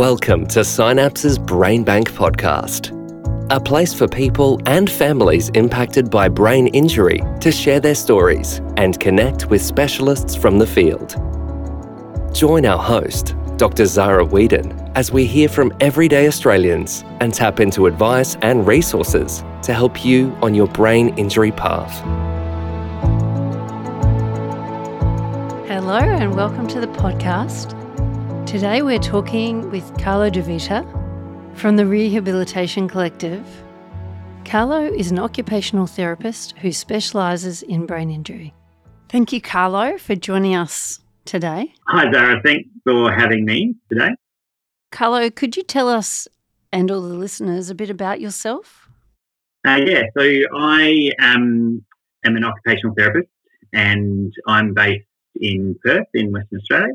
Welcome to Synapse's Brain Bank podcast, a place for people and families impacted by brain injury to share their stories and connect with specialists from the field. Join our host, Dr. Zara Whedon, as we hear from everyday Australians and tap into advice and resources to help you on your brain injury path. Hello and welcome to the podcast. Today we're talking with Carlo De Vita from the Rehabilitation Collective. Carlo is an occupational therapist who specialises in brain injury. Thank you, Carlo, for joining us today. Hi, Zara. Thanks for having me today. Carlo, could you tell us and all the listeners a bit about yourself? So I am an occupational therapist and I'm based in Perth in Western Australia.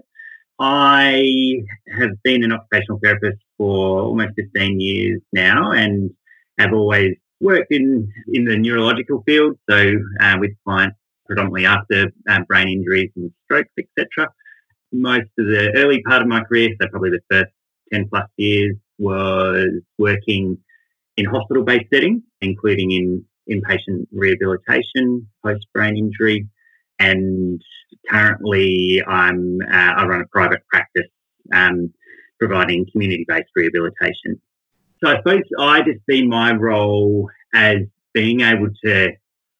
I have been an occupational therapist for almost 15 years now and have always worked in the neurological field, so with clients predominantly after brain injuries and strokes, etc. Most of the early part of my career, so probably the first 10 plus years, was working in hospital-based settings, including in inpatient rehabilitation, post-brain injury, and currently I run a private practice providing community-based rehabilitation. So I suppose I just see my role as being able to,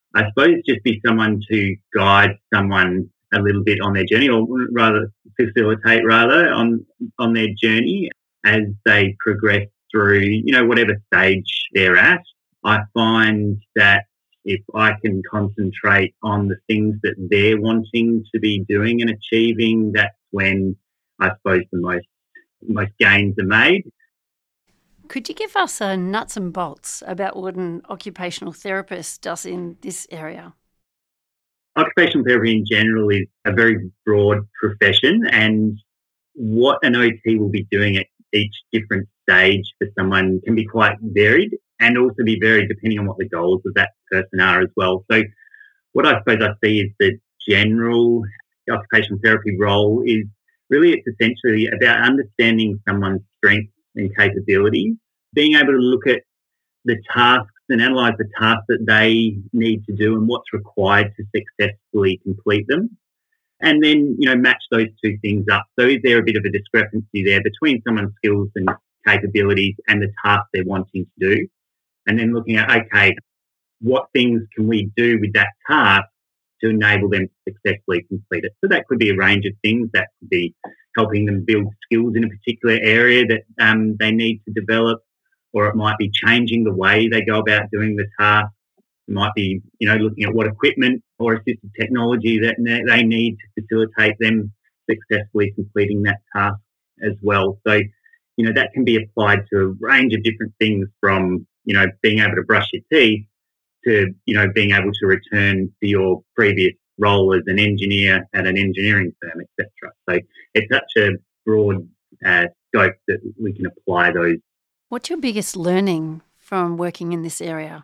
just be someone to guide someone a little bit on their journey, or rather facilitate on their journey as they progress through, whatever stage they're at. I find that if I can concentrate on the things that they're wanting to be doing and achieving, that's when I suppose the most gains are made. Could you give us a nuts and bolts about what an occupational therapist does in this area? Occupational therapy in general is a very broad profession, and what an OT will be doing at each different stage for someone can be quite varied, and also be varied depending on what the goals of that person are as well. So what I suppose I see is the general occupational therapy role is really, it's essentially about understanding someone's strengths and capabilities, being able to look at the tasks and analyse the tasks that they need to do and what's required to successfully complete them. And then, match those two things up. So is there a bit of a discrepancy there between someone's skills and capabilities and the task they're wanting to do? And then looking at, okay, what things can we do with that task to enable them to successfully complete it? So that could be a range of things. That could be helping them build skills in a particular area that they need to develop, or it might be changing the way they go about doing the task. It might be, looking at what equipment or assistive technology that they need to facilitate them successfully completing that task as well. So, that can be applied to a range of different things from, being able to brush your teeth to, being able to return to your previous role as an engineer at an engineering firm, etc. So it's such a broad scope that we can apply those. What's your biggest learning from working in this area?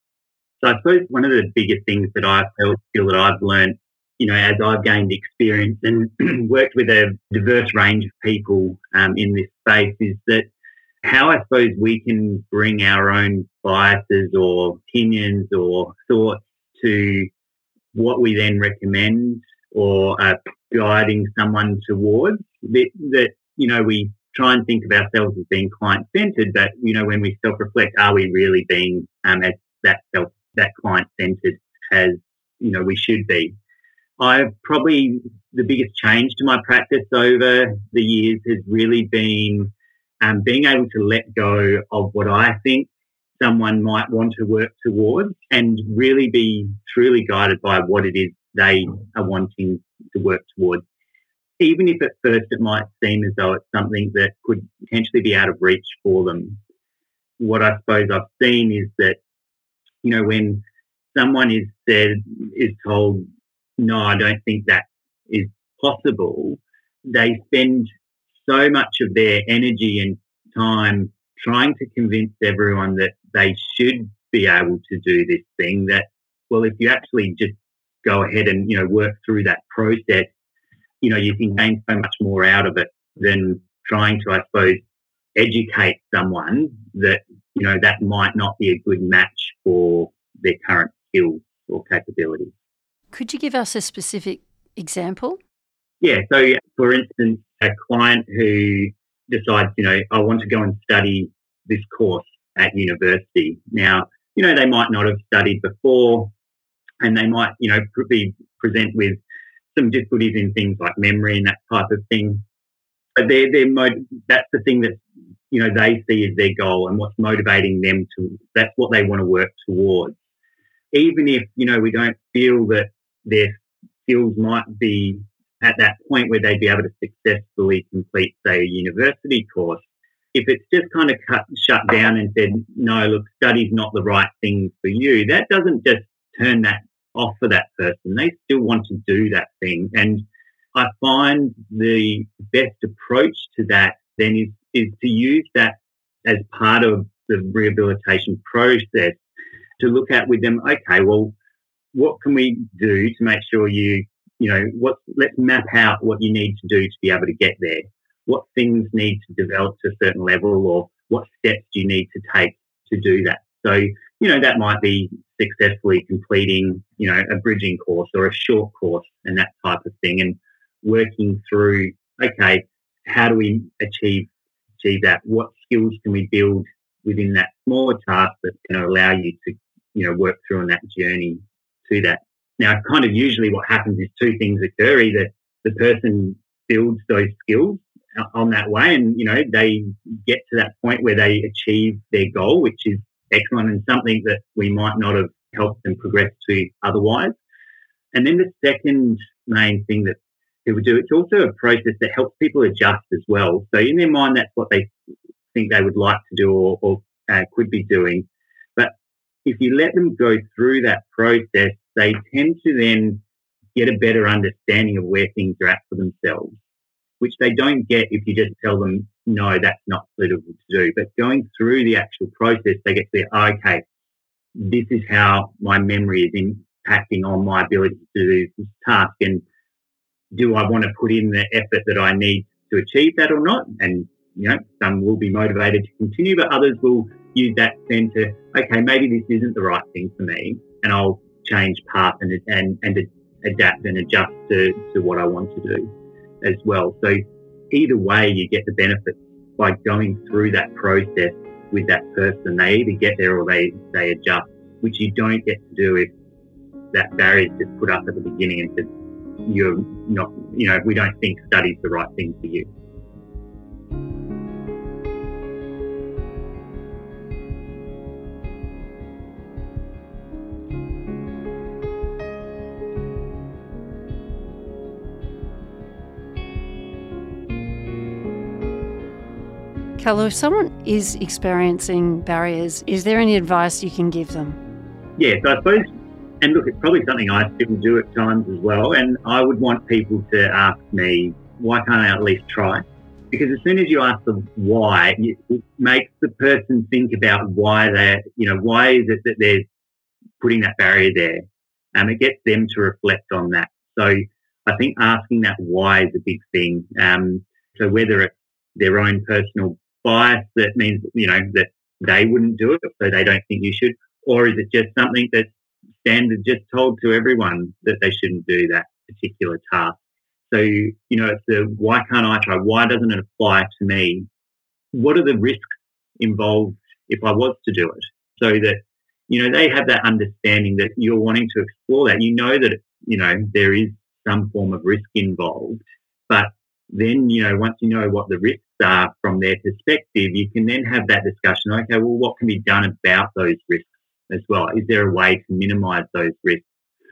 So I suppose one of the biggest things that I feel that I've learned, as I've gained experience and worked with a diverse range of people in this space, is that how I suppose we can bring our own biases or opinions or thoughts to what we then recommend or are guiding someone towards. That we try and think of ourselves as being client-centred, but, when we self-reflect, are we really being as that client-centred as, we should be? I've probably, the biggest change to my practice over the years has really been being able to let go of what I think someone might want to work towards and really be truly guided by what it is they are wanting to work towards. Even if at first it might seem as though it's something that could potentially be out of reach for them. What I suppose I've seen is that, when someone is told, no, I don't think that is possible, they spend so much of their energy and time trying to convince everyone that they should be able to do this thing, that, well, if you actually just go ahead and, work through that process, you can gain so much more out of it than trying to, I suppose, educate someone that, that might not be a good match for their current skills or capabilities. Could you give us a specific example? Yeah. So, for instance, a client who decides, I want to go and study this course at university. Now, they might not have studied before, and they might, be present with some difficulties in things like memory and that type of thing. But that's the thing that, they see as their goal and what's motivating them that's what they want to work towards. Even if, we don't feel that their skills might be at that point where they'd be able to successfully complete, say, a university course, if it's just kind of shut down and said, no, look, study's not the right thing for you, that doesn't just turn that off for that person. They still want to do that thing. And I find the best approach to that then is to use that as part of the rehabilitation process to look at with them, okay, well, what can we do to make sure let's map out what you need to do to be able to get there. What things need to develop to a certain level, or what steps do you need to take to do that? So, that might be successfully completing, a bridging course or a short course and that type of thing, and working through, okay, how do we achieve that? What skills can we build within that smaller task that's going to allow you to, work through on that journey to that? Now, kind of usually what happens is two things occur. Either the person builds those skills on that way and, they get to that point where they achieve their goal, which is excellent and something that we might not have helped them progress to otherwise. And then the second main thing that people do, it's also a process that helps people adjust as well. So in their mind, that's what they think they would like to do or could be doing. But if you let them go through that process, they tend to then get a better understanding of where things are at for themselves, which they don't get if you just tell them, no, that's not suitable to do. But going through the actual process, they get to say, okay, this is how my memory is impacting on my ability to do this task. And do I want to put in the effort that I need to achieve that or not? And, some will be motivated to continue, but others will use that then to, okay, maybe this isn't the right thing for me, and I'll change path and adapt and adjust to what I want to do as well. So either way, you get the benefits by going through that process with that person. They either get there or they adjust, which you don't get to do if that barrier is just put up at the beginning and said, you're not, we don't think study's the right thing for you. Carlo, if someone is experiencing barriers, is there any advice you can give them? Yes, I suppose, and look, it's probably something I still do at times as well, and I would want people to ask me, why can't I at least try? Because as soon as you ask them why, it makes the person think about why why is it that they're putting that barrier there? And it gets them to reflect on that. So I think asking that why is a big thing. So whether it's their own personal bias that means, that they wouldn't do it, so they don't think you should, or is it just something that's standard, just told to everyone that they shouldn't do that particular task? So, it's the why can't I try? Why doesn't it apply to me? What are the risks involved if I was to do it? So that, they have that understanding that you're wanting to explore that. That, there is some form of risk involved, but then, once you know what the risks are from their perspective, you can then have that discussion. Okay, well, what can be done about those risks as well? Is there a way to minimise those risks?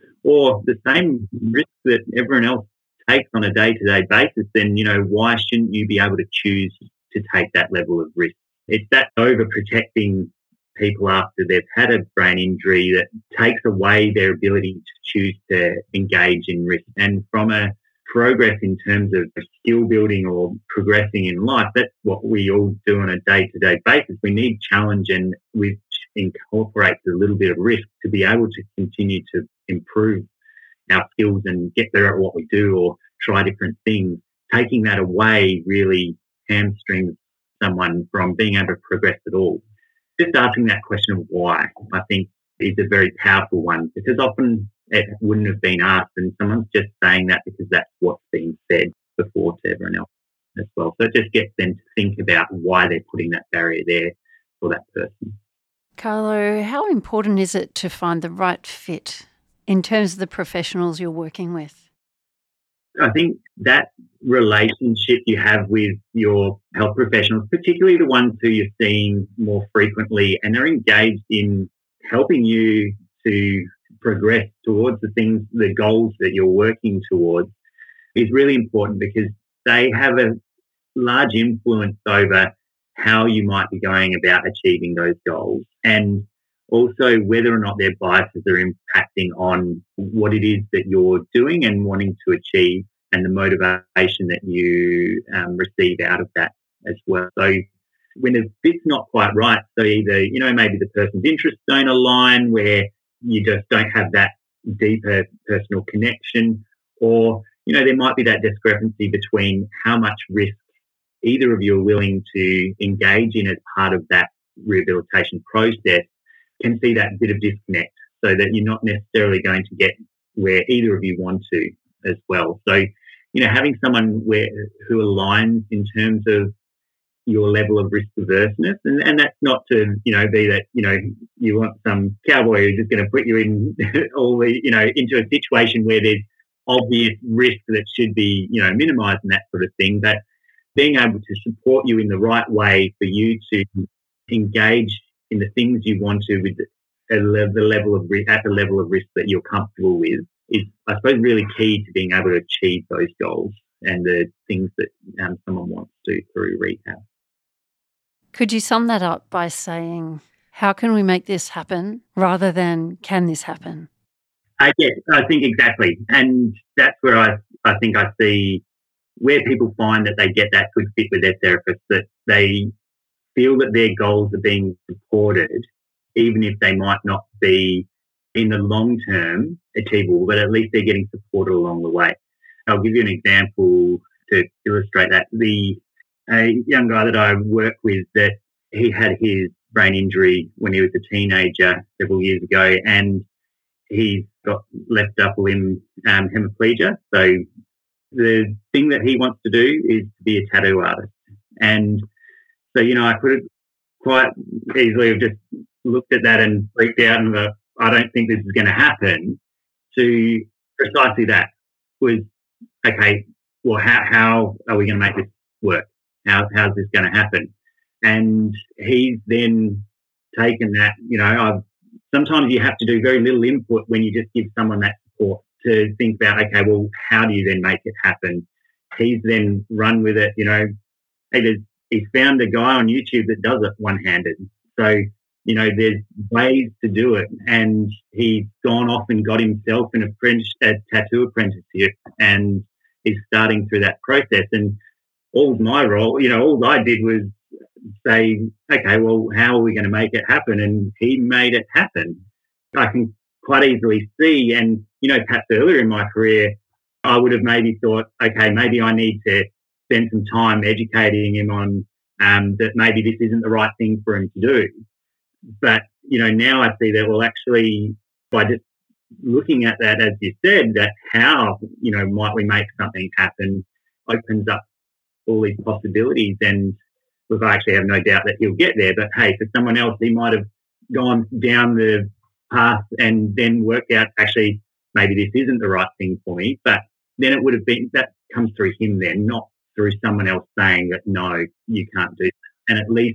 Or the same risks that everyone else takes on a day-to-day basis, then, why shouldn't you be able to choose to take that level of risk? It's that overprotecting people after they've had a brain injury that takes away their ability to choose to engage in risk. And from a progress in terms of skill building or progressing in life, that's what we all do on a day-to-day basis. We need challenge, and which incorporates a little bit of risk to be able to continue to improve our skills and get better at what we do or try different things. Taking that away really hamstrings someone from being able to progress at all. Just asking that question of why, I think, is a very powerful one, because often it wouldn't have been asked and someone's just saying that because that's what's being said before to everyone else as well. So it just gets them to think about why they're putting that barrier there for that person. Carlo, how important is it to find the right fit in terms of the professionals you're working with? I think that relationship you have with your health professionals, particularly the ones who you're seeing more frequently and are engaged in helping you to progress towards the goals that you're working towards, is really important, because they have a large influence over how you might be going about achieving those goals, and also whether or not their biases are impacting on what it is that you're doing and wanting to achieve, and the motivation that you receive out of that as well. So when the fit's not quite right, so either, maybe the person's interests don't align, where you just don't have that deeper personal connection, or, there might be that discrepancy between how much risk either of you are willing to engage in as part of that rehabilitation process, can see that bit of disconnect, so that you're not necessarily going to get where either of you want to as well. So, having someone who aligns in terms of your level of risk averseness, and that's not to, be that, you want some cowboy who's just going to put you in into a situation where there's obvious risk that should be, minimised and that sort of thing. But being able to support you in the right way for you to engage in the things you want to with at the level of risk that you're comfortable with is, I suppose, really key to being able to achieve those goals and the things that someone wants to through rehab. Could you sum that up by saying, how can we make this happen rather than can this happen? Yes, I think exactly. And that's where I think I see where people find that they get that good fit with their therapist, that they feel that their goals are being supported, even if they might not be in the long term achievable, but at least they're getting supported along the way. I'll give you an example to illustrate that. A young guy that I work with, that he had his brain injury when he was a teenager several years ago, and he's got left upper limb hemiplegia. So the thing that he wants to do is to be a tattoo artist. And so, I could have quite easily have just looked at that and freaked out and thought, I don't think this is going to happen, to precisely that was, okay, well, how are we going to make this work? How's this going to happen? And he's then taken that, sometimes you have to do very little input when you just give someone that support to think about, okay, well, how do you then make it happen? He's then run with it, he's found a guy on YouTube that does it one-handed. So, there's ways to do it. And he's gone off and got himself a tattoo apprenticeship and is starting through that process. And all my role, all I did was say, okay, well, how are we going to make it happen? And he made it happen. I can quite easily see, and, perhaps earlier in my career, I would have maybe thought, okay, maybe I need to spend some time educating him on that maybe this isn't the right thing for him to do. But, now I see that, well, actually, by just looking at that, as you said, that how, might we make something happen, opens up all these possibilities. And look, I actually have no doubt that he'll get there. But, hey, for someone else, he might have gone down the path and then worked out, actually, maybe this isn't the right thing for me. But then it would have been, that comes through him then, not through someone else saying that, no, you can't do that. And at least,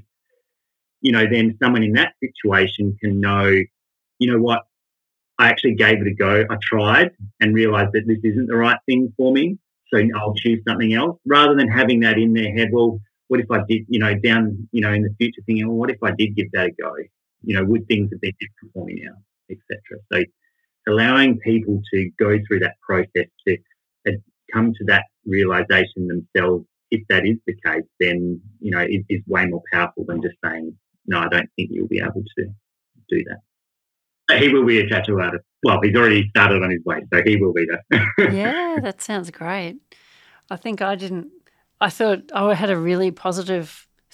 then someone in that situation can know, what, I actually gave it a go. I tried and realised that this isn't the right thing for me, so I'll choose something else, rather than having that in their head, well, what if I did, in the future thinking, well, what if I did give that a go? Would things have been different for me now, etc. So allowing people to go through that process to come to that realisation themselves, if that is the case, then, is way more powerful than just saying, no, I don't think you'll be able to do that. He will be a tattoo artist. Well, he's already started on his way, so he will be there. Yeah, that sounds great. I thought I had a really positive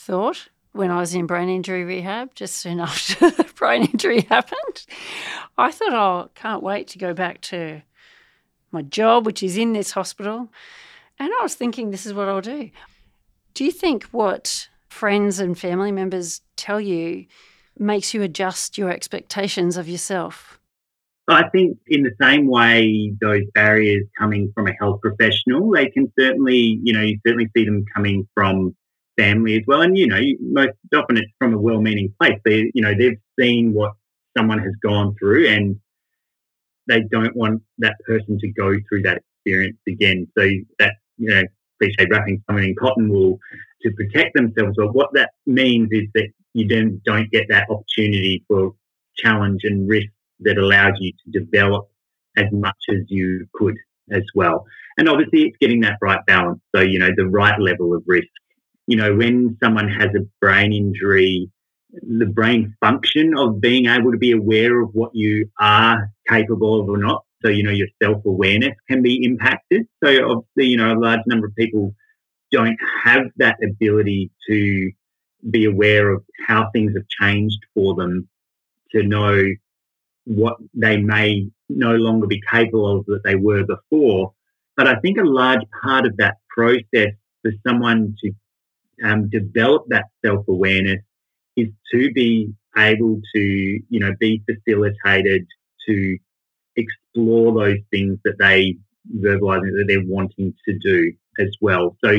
thought when I was in brain injury rehab, just soon after the brain injury happened. I thought, oh, can't wait to go back to my job, which is in this hospital. And I was thinking, this is what I'll do. Do you think what friends and family members tell you makes you adjust your expectations of yourself? I think in the same way those barriers coming from a health professional, they can certainly, you certainly see them coming from family as well. And, most often it's from a well-meaning place. They've seen what someone has gone through and they don't want that person to go through that experience again. So that, cliche wrapping someone in cotton wool to protect themselves. But what that means is that you then don't get that opportunity for challenge and risk that allows you to develop as much as you could as well. And obviously it's getting that right balance. So, the right level of risk. When someone has a brain injury, the brain function of being able to be aware of what you are capable of or not. So, your self-awareness can be impacted. So, obviously, a large number of people don't have that ability to be aware of how things have changed for them, to know what they may no longer be capable of that they were before. But I think a large part of that process for someone to develop that self-awareness is to be able to, be facilitated to explore those things that they verbalize that they're wanting to do as well. So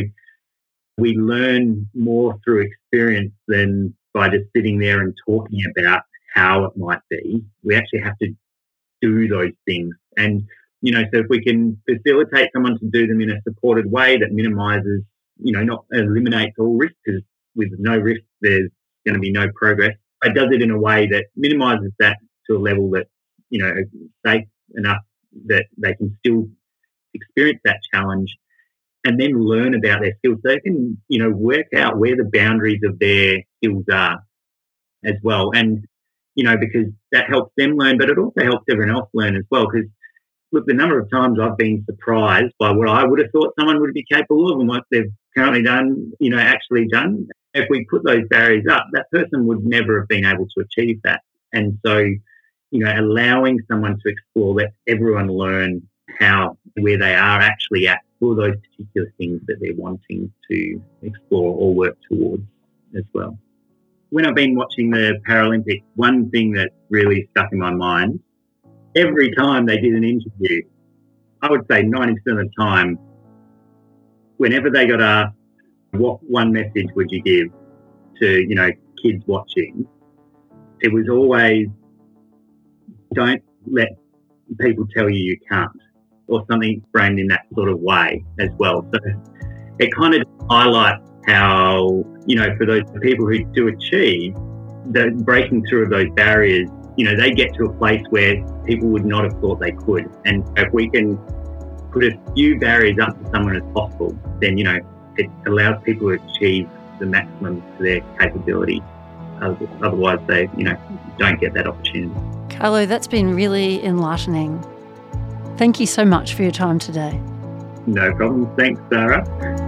we learn more through experience than by just sitting there and talking about how it might be. We actually have to do those things. And, so if we can facilitate someone to do them in a supported way that minimises, not eliminates all risk, because with no risk, there's going to be no progress. It does it in a way that minimises that to a level that, safe enough that they can still experience that challenge and then learn about their skills. So they can, work out where the boundaries of their skills are as well. And, because that helps them learn, but it also helps everyone else learn as well. Because, look, the number of times I've been surprised by what I would have thought someone would be capable of and what they've currently done, actually done. If we put those barriers up, that person would never have been able to achieve that. And so, allowing someone to explore, let everyone learn where they are actually at for those particular things that they're wanting to explore or work towards as well. When I've been watching the Paralympics, one thing that really stuck in my mind, every time they did an interview, I would say 90% of the time, whenever they got asked, what one message would you give to, kids watching, it was always, don't let people tell you can't, or something framed in that sort of way as well. So it kind of highlights how, for those people who do achieve, the breaking through of those barriers, they get to a place where people would not have thought they could. And if we can put as few barriers up to someone as possible, then, it allows people to achieve the maximum to their capability. Otherwise, they, don't get that opportunity. Carlo, that's been really enlightening. Thank you so much for your time today. No problem. Thanks, Sarah.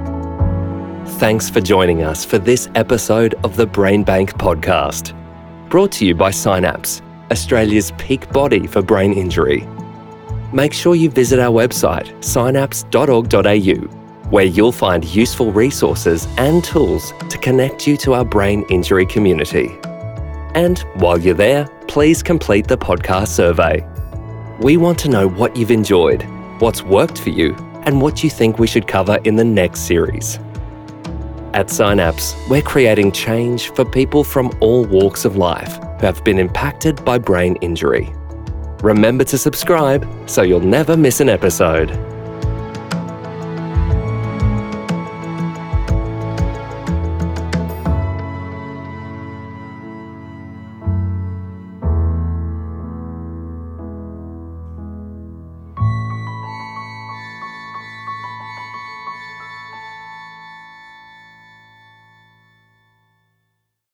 Thanks for joining us for this episode of the Brain Bank podcast. Brought to you by Synapse, Australia's peak body for brain injury. Make sure you visit our website, synapse.org.au, where you'll find useful resources and tools to connect you to our brain injury community. And while you're there, please complete the podcast survey. We want to know what you've enjoyed, what's worked for you, and what you think we should cover in the next series. At Synapse, we're creating change for people from all walks of life who have been impacted by brain injury. Remember to subscribe so you'll never miss an episode.